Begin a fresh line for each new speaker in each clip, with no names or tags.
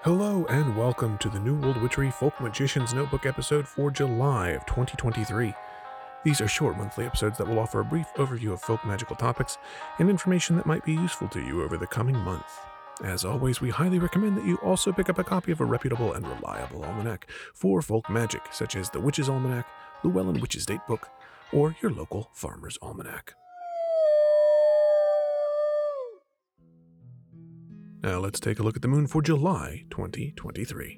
Hello and welcome to the New World Witchery Folk Magician's Notebook episode for July of 2023. These are short monthly episodes that will offer a brief overview of folk magical topics and information that might be useful to you over the coming month. As always, we highly recommend that you also pick up a copy of a reputable and reliable almanac for folk magic, such as the Witch's Almanac, Llewellyn Witch's Datebook, or your local Farmer's Almanac. Now let's take a look at the moon for July 2023.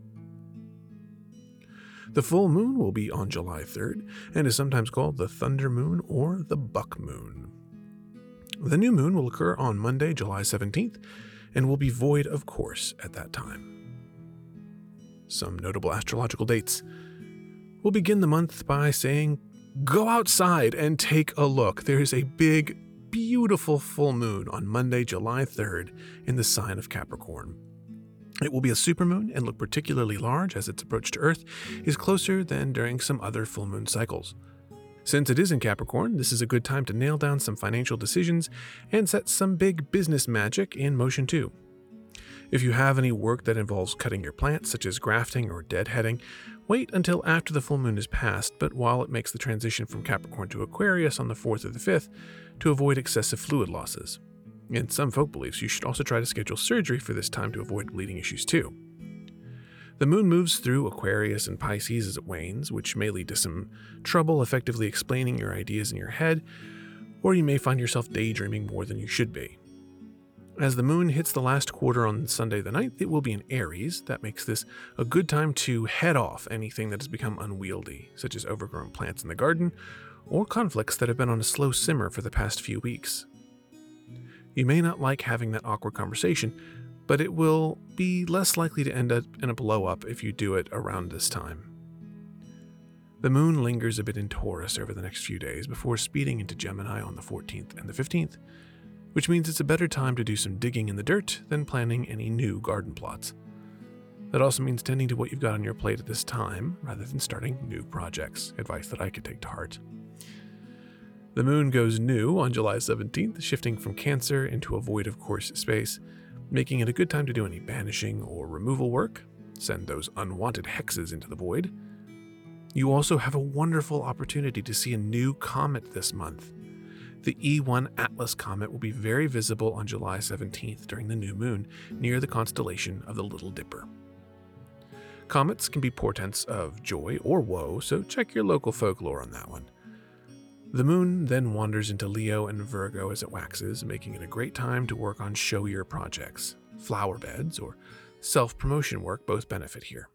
The full moon will be on July 3rd and is sometimes called the Thunder Moon or the Buck Moon. The new moon will occur on Monday, July 17th, and will be void of course at that time. Some notable astrological dates. We'll begin the month by saying, go outside and take a look. There is a big, beautiful full moon on Monday, July 3rd in the sign of Capricorn. It will be a supermoon and look particularly large as its approach to Earth is closer than during some other full moon cycles. Since it is in Capricorn, this is a good time to nail down some financial decisions and set some big business magic in motion too. If you have any work that involves cutting your plants, such as grafting or deadheading, wait until after the full moon is passed, but while it makes the transition from Capricorn to Aquarius on the 4th or the 5th to avoid excessive fluid losses. In some folk beliefs, you should also try to schedule surgery for this time to avoid bleeding issues too. The moon moves through Aquarius and Pisces as it wanes, which may lead to some trouble effectively explaining your ideas in your head, or you may find yourself daydreaming more than you should be. As the moon hits the last quarter on Sunday the 9th, it will be in Aries. That makes this a good time to head off anything that has become unwieldy, such as overgrown plants in the garden, or conflicts that have been on a slow simmer for the past few weeks. You may not like having that awkward conversation, but it will be less likely to end up in a blow-up if you do it around this time. The moon lingers a bit in Taurus over the next few days before speeding into Gemini on the 14th and the 15th, which means it's a better time to do some digging in the dirt than planning any new garden plots. That also means tending to what you've got on your plate at this time, rather than starting new projects, advice that I could take to heart. The moon goes new on July 17th, shifting from Cancer into a void of course space, making it a good time to do any banishing or removal work, send those unwanted hexes into the void. You also have a wonderful opportunity to see a new comet this month. The E1 Atlas comet will be very visible on July 17th during the new moon near the constellation of the Little Dipper. Comets can be portents of joy or woe, so check your local folklore on that one. The moon then wanders into Leo and Virgo as it waxes, making it a great time to work on showier projects. Flower beds or self-promotion work both benefit here.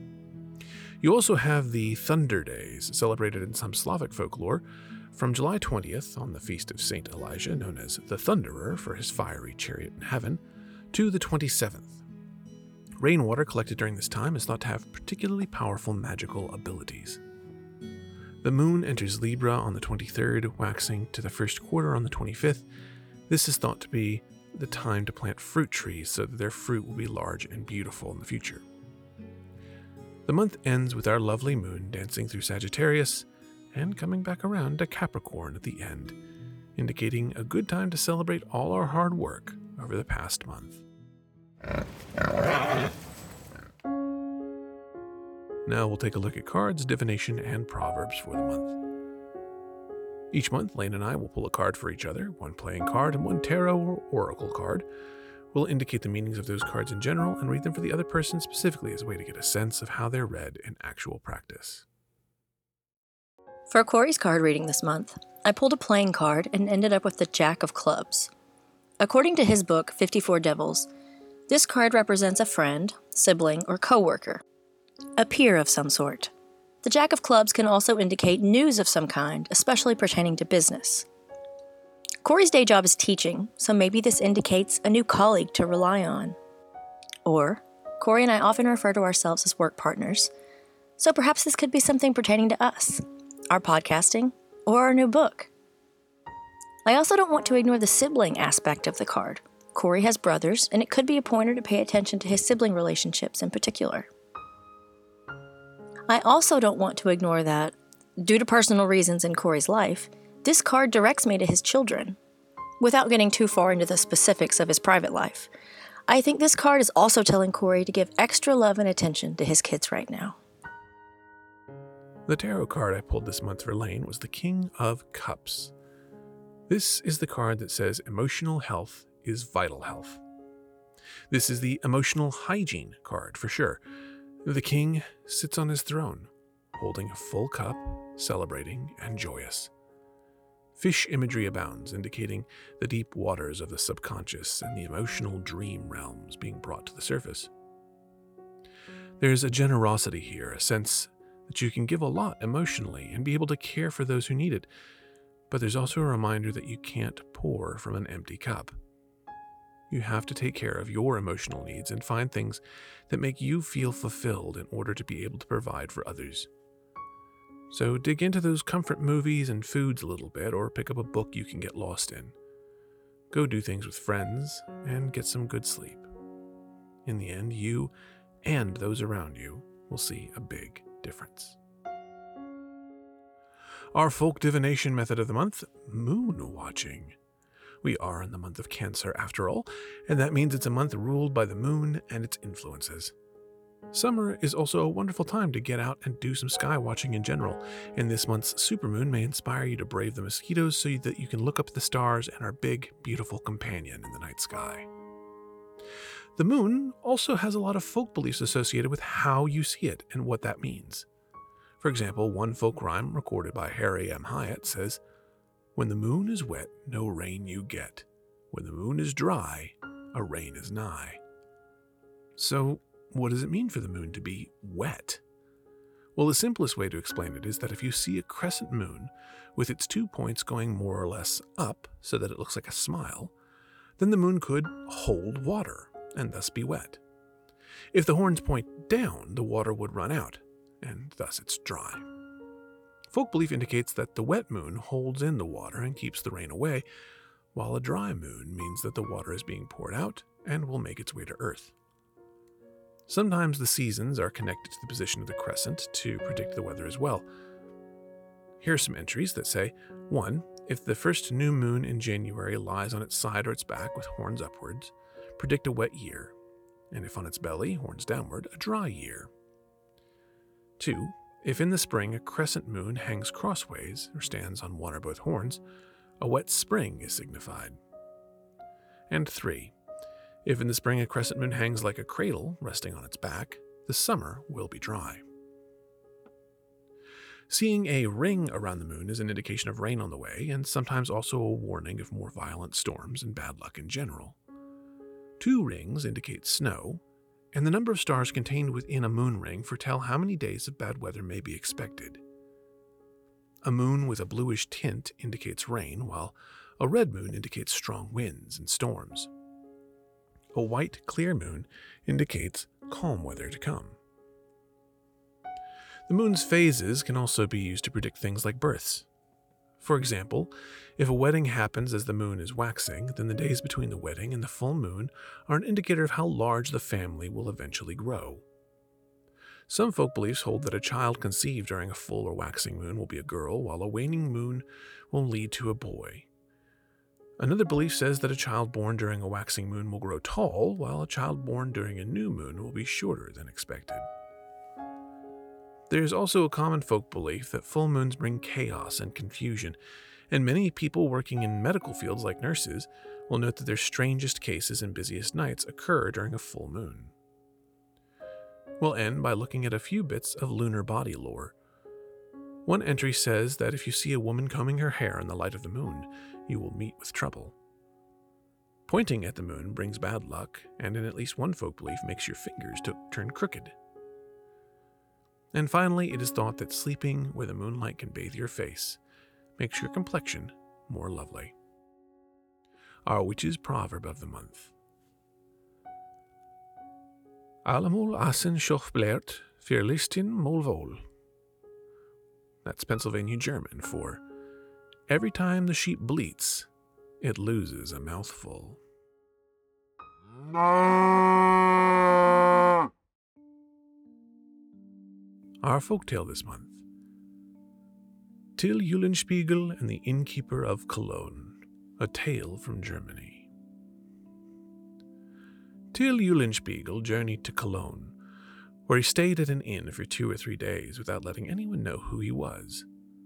You also have the Thunder Days, celebrated in some Slavic folklore, from July 20th on the feast of Saint Elijah, known as the Thunderer for his fiery chariot in heaven, to the 27th. Rainwater collected during this time is thought to have particularly powerful magical abilities. The moon enters Libra on the 23rd, waxing to the first quarter on the 25th. This is thought to be the time to plant fruit trees so that their fruit will be large and beautiful in the future. The month ends with our lovely moon dancing through Sagittarius and coming back around to Capricorn at the end, indicating a good time to celebrate all our hard work over the past month. Now we'll take a look at cards, divination, and proverbs for the month. Each month, Lane and I will pull a card for each other, one playing card and one tarot or oracle card. We'll indicate the meanings of those cards in general and read them for the other person specifically as a way to get a sense of how they're read in actual practice.
For Corey's card reading this month, I pulled a playing card and ended up with the Jack of Clubs. According to his book, 54 Devils, this card represents a friend, sibling, or coworker. A peer of some sort. The Jack of Clubs can also indicate news of some kind, especially pertaining to business. Corey's day job is teaching, so maybe this indicates a new colleague to rely on. Or, Corey and I often refer to ourselves as work partners, so perhaps this could be something pertaining to us, our podcasting, or our new book. I also don't want to ignore the sibling aspect of the card. Corey has brothers, and it could be a pointer to pay attention to his sibling relationships in particular. I also don't want to ignore that, due to personal reasons in Corey's life, this card directs me to his children. Without getting too far into the specifics of his private life, I think this card is also telling Corey to give extra love and attention to his kids right now.
The tarot card I pulled this month for Lane was the King of Cups. This is the card that says emotional health is vital health. This is the emotional hygiene card for sure. The king sits on his throne, holding a full cup, celebrating and joyous. Fish imagery abounds, indicating the deep waters of the subconscious and the emotional dream realms being brought to the surface. There's a generosity here, a sense that you can give a lot emotionally and be able to care for those who need it, but there's also a reminder that you can't pour from an empty cup. You have to take care of your emotional needs and find things that make you feel fulfilled in order to be able to provide for others. So dig into those comfort movies and foods a little bit, or pick up a book you can get lost in. Go do things with friends and get some good sleep. In the end, you and those around you will see a big difference. Our folk divination method of the month, moon watching. We are in the month of Cancer after all, and that means it's a month ruled by the moon and its influences. Summer is also a wonderful time to get out and do some sky watching in general, and this month's supermoon may inspire you to brave the mosquitoes so that you can look up at the stars and our big, beautiful companion in the night sky. The moon also has a lot of folk beliefs associated with how you see it and what that means. For example, one folk rhyme recorded by Harry M. Hyatt says, "When the moon is wet, no rain you get. When the moon is dry, a rain is nigh." So, what does it mean for the moon to be wet? Well, the simplest way to explain it is that if you see a crescent moon with its 2 points going more or less up so that it looks like a smile, then the moon could hold water and thus be wet. If the horns point down, the water would run out, and thus it's dry. Folk belief indicates that the wet moon holds in the water and keeps the rain away, while a dry moon means that the water is being poured out and will make its way to Earth. Sometimes the seasons are connected to the position of the crescent to predict the weather as well. Here are some entries that say, 1. If the first new moon in January lies on its side or its back with horns upwards, predict a wet year, and if on its belly, horns downward, a dry year. 2. If in the spring a crescent moon hangs crossways or stands on one or both horns, a wet spring is signified. And 3. If in the spring a crescent moon hangs like a cradle resting on its back, the summer will be dry. Seeing a ring around the moon is an indication of rain on the way, and sometimes also a warning of more violent storms and bad luck in general. 2 rings indicate snow, and the number of stars contained within a moon ring foretell how many days of bad weather may be expected. A moon with a bluish tint indicates rain, while a red moon indicates strong winds and storms. A white, clear moon indicates calm weather to come. The moon's phases can also be used to predict things like births. For example, if a wedding happens as the moon is waxing, then the days between the wedding and the full moon are an indicator of how large the family will eventually grow. Some folk beliefs hold that a child conceived during a full or waxing moon will be a girl, while a waning moon will lead to a boy. Another belief says that a child born during a waxing moon will grow tall, while a child born during a new moon will be shorter than expected. There is also a common folk belief that full moons bring chaos and confusion, and many people working in medical fields like nurses will note that their strangest cases and busiest nights occur during a full moon. We'll end by looking at a few bits of lunar body lore. One entry says that if you see a woman combing her hair in the light of the moon, you will meet with trouble. Pointing at the moon brings bad luck, and in at least one folk belief makes your fingers turn crooked. And finally, it is thought that sleeping where the moonlight can bathe your face makes your complexion more lovely. Our witch's proverb of the month. Allemol assen schoch blärt, für Listin mol wohl. That's Pennsylvania German for, every time the sheep bleats, it loses a mouthful. Our folktale this month. Till Eulenspiegel and the Innkeeper of Cologne, a tale from Germany. Till Eulenspiegel journeyed to Cologne, where he stayed at an inn for 2 or 3 days without letting anyone know who he was.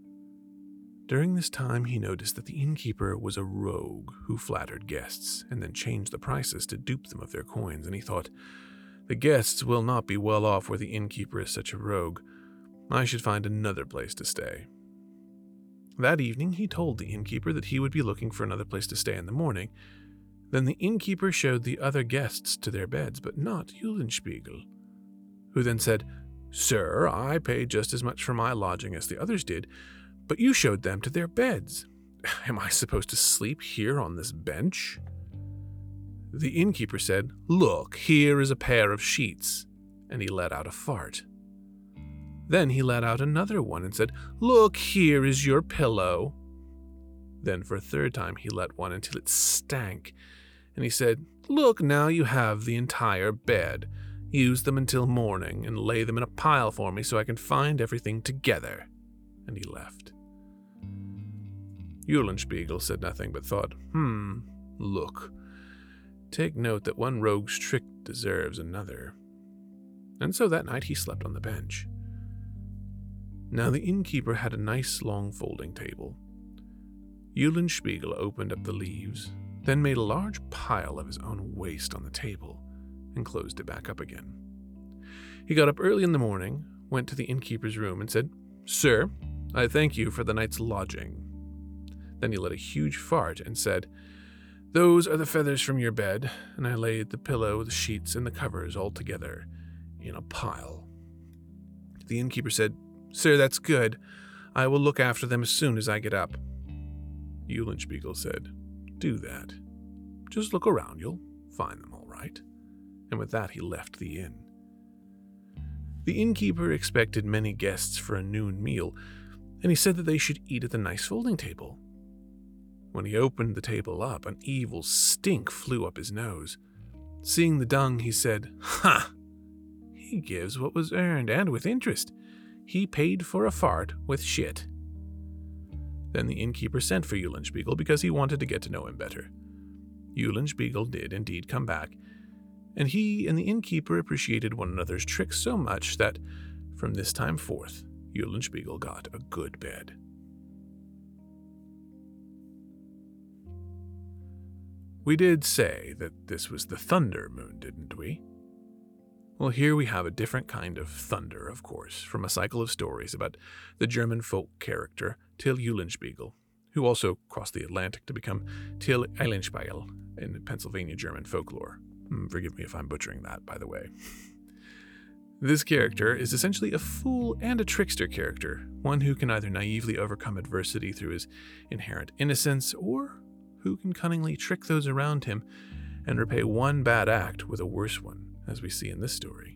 During this time, he noticed that the innkeeper was a rogue who flattered guests and then changed the prices to dupe them of their coins, and he thought, "The guests will not be well off where the innkeeper is such a rogue. I should find another place to stay." That evening, he told the innkeeper that he would be looking for another place to stay in the morning. Then the innkeeper showed the other guests to their beds, but not Eulenspiegel, who then said, "Sir, I paid just as much for my lodging as the others did, but you showed them to their beds. Am I supposed to sleep here on this bench?" The innkeeper said, "Look, here is a pair of sheets," and he let out a fart. Then he let out another one and said, "Look, here is your pillow." Then for a third time he let one until it stank, and he said, "Look, now you have the entire bed. Use them until morning and lay them in a pile for me so I can find everything together." And he left. Eulenspiegel said nothing but thought, look, take note that one rogue's trick deserves another. And so that night he slept on the bench. Now the innkeeper had a nice long folding table. Eulenspiegel opened up the leaves, then made a large pile of his own waste on the table, and closed it back up again. He got up early in the morning, went to the innkeeper's room, and said, "Sir, I thank you for the night's lodging." Then he let a huge fart and said, "Those are the feathers from your bed," and I laid the pillow, the sheets, and the covers all together in a pile. The innkeeper said, "Sir, that's good. I will look after them as soon as I get up." Eulenspiegel said, "Do that. Just look around, you'll find them all right." And with that he left the inn. The innkeeper expected many guests for a noon meal, and he said that they should eat at the nice folding table. When he opened the table up, an evil stink flew up his nose. Seeing the dung, he said, "Ha! He gives what was earned, and with interest. He paid for a fart with shit." Then the innkeeper sent for Eulenspiegel because he wanted to get to know him better. Eulenspiegel did indeed come back, and he and the innkeeper appreciated one another's tricks so much that, from this time forth, Eulenspiegel got a good bed. We did say that this was the thunder moon, didn't we? Well, here we have a different kind of thunder, of course, from a cycle of stories about the German folk character Till Eulenspiegel, who also crossed the Atlantic to become Till Eulenspiegel in Pennsylvania German folklore. Forgive me if I'm butchering that, by the way. This character is essentially a fool and a trickster character, one who can either naively overcome adversity through his inherent innocence, or who can cunningly trick those around him and repay one bad act with a worse one, as we see in this story.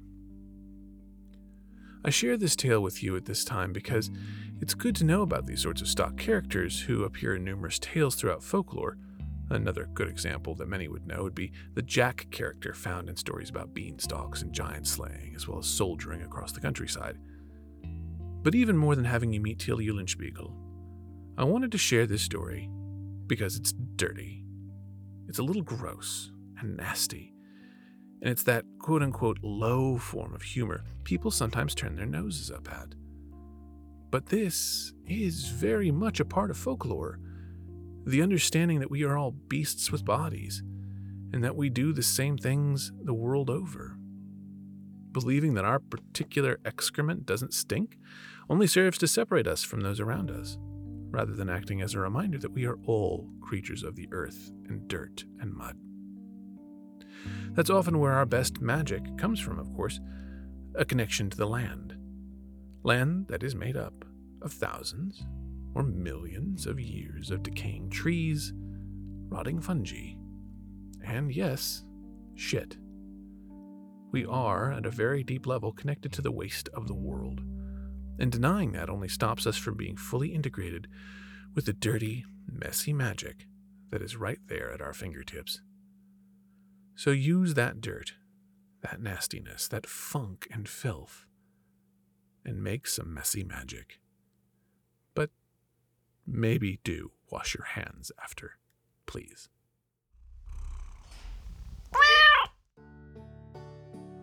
I share this tale with you at this time because it's good to know about these sorts of stock characters who appear in numerous tales throughout folklore. Another good example that many would know would be the Jack character found in stories about beanstalks and giant slaying, as well as soldiering across the countryside. But even more than having you meet Till Eulenspiegel, I wanted to share this story because it's dirty. It's a little gross and nasty, and it's that quote-unquote low form of humor people sometimes turn their noses up at. But this is very much a part of folklore, the understanding that we are all beasts with bodies, and that we do the same things the world over. Believing that our particular excrement doesn't stink only serves to separate us from those around us, rather than acting as a reminder that we are all creatures of the earth and dirt and mud. That's often where our best magic comes from, of course, a connection to the land. Land that is made up of thousands or millions of years of decaying trees, rotting fungi, and yes, shit. We are, at a very deep level, connected to the waste of the world, and denying that only stops us from being fully integrated with the dirty, messy magic that is right there at our fingertips. So use that dirt, that nastiness, that funk and filth, and make some messy magic. But maybe do wash your hands after, please.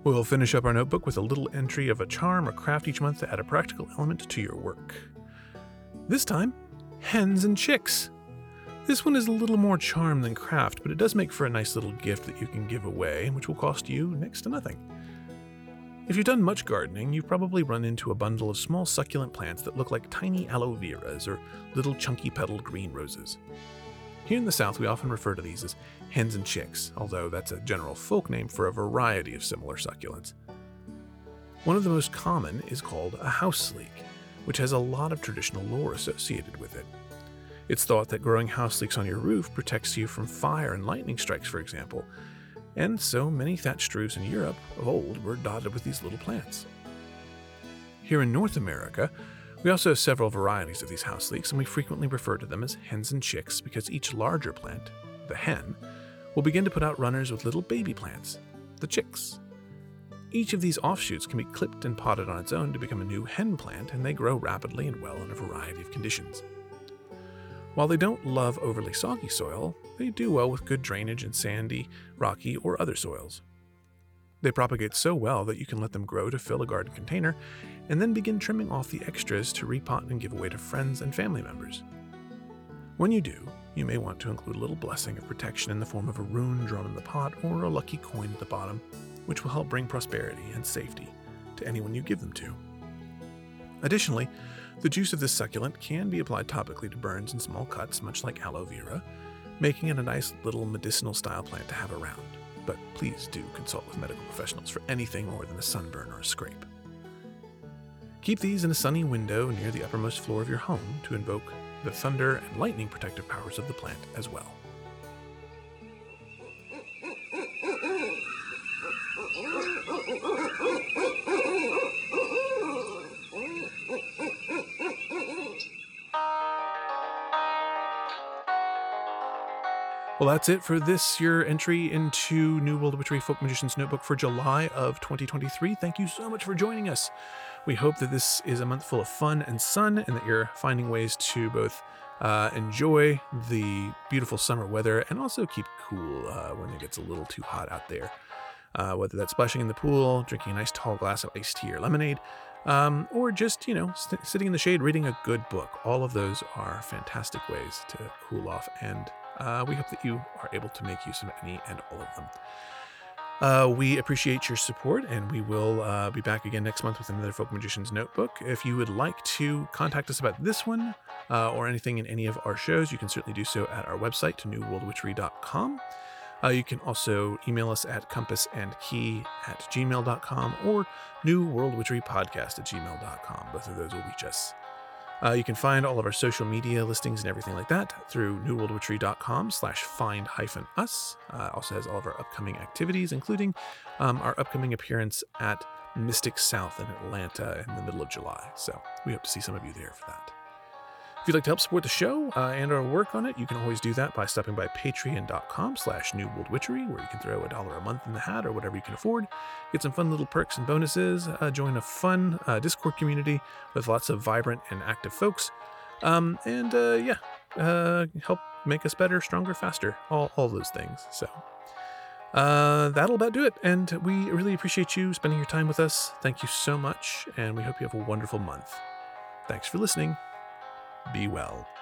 We'll finish up our notebook with a little entry of a charm or craft each month to add a practical element to your work. This time, hens and chicks. This one is a little more charm than craft, but it does make for a nice little gift that you can give away, which will cost you next to nothing. If you've done much gardening, you've probably run into a bundle of small succulent plants that look like tiny aloe veras or little chunky petaled green roses. Here in the South, we often refer to these as hens and chicks, although that's a general folk name for a variety of similar succulents. One of the most common is called a house leek, which has a lot of traditional lore associated with it. It's thought that growing house leeks on your roof protects you from fire and lightning strikes, for example, and so many thatched roofs in Europe of old were dotted with these little plants. Here in North America, we also have several varieties of these house leeks, and we frequently refer to them as hens and chicks because each larger plant, the hen, will begin to put out runners with little baby plants, the chicks. Each of these offshoots can be clipped and potted on its own to become a new hen plant, and they grow rapidly and well in a variety of conditions. While they don't love overly soggy soil, they do well with good drainage in sandy, rocky, or other soils. They propagate so well that you can let them grow to fill a garden container, and then begin trimming off the extras to repot and give away to friends and family members. When you do, you may want to include a little blessing of protection in the form of a rune drawn in the pot or a lucky coin at the bottom, which will help bring prosperity and safety to anyone you give them to. Additionally, the juice of this succulent can be applied topically to burns and small cuts, much like aloe vera, making it a nice little medicinal style plant to have around. But please do consult with medical professionals for anything more than a sunburn or a scrape. Keep these in a sunny window near the uppermost floor of your home to invoke the thunder and lightning protective powers of the plant as well. Well, that's it for this year entry into New World Witchery Folk Magician's Notebook for July of 2023. Thank you so much for joining us. We hope that this is a month full of fun and sun, and that you're finding ways to both enjoy the beautiful summer weather and also keep cool when it gets a little too hot out there. Whether that's splashing in the pool, drinking a nice tall glass of iced tea or lemonade, or just, sitting in the shade reading a good book. All of those are fantastic ways to cool off, and we hope that you are able to make use of any and all of them. We appreciate your support, and we will be back again next month with another Folk Magician's Notebook. If you would like to contact us about this one or anything in any of our shows, you can certainly do so at our website, newworldwitchery.com. You can also email us at compassandkey@gmail.com or newworldwitcherypodcast@gmail.com. Both of those will reach us. You can find all of our social media listings and everything like that through newworldwitchery.com/find-us. Also has all of our upcoming activities, including our upcoming appearance at Mystic South in Atlanta in the middle of July. So we hope to see some of you there for that. If you'd like to help support the show and our work on it, you can always do that by stopping by patreon.com/newworldwitchery, where you can throw $1 a month in the hat or whatever you can afford. Get some fun little perks and bonuses. Join a fun Discord community with lots of vibrant and active folks. Help make us better, stronger, faster. All those things. So that'll about do it. And we really appreciate you spending your time with us. Thank you so much. And we hope you have a wonderful month. Thanks for listening. Be well.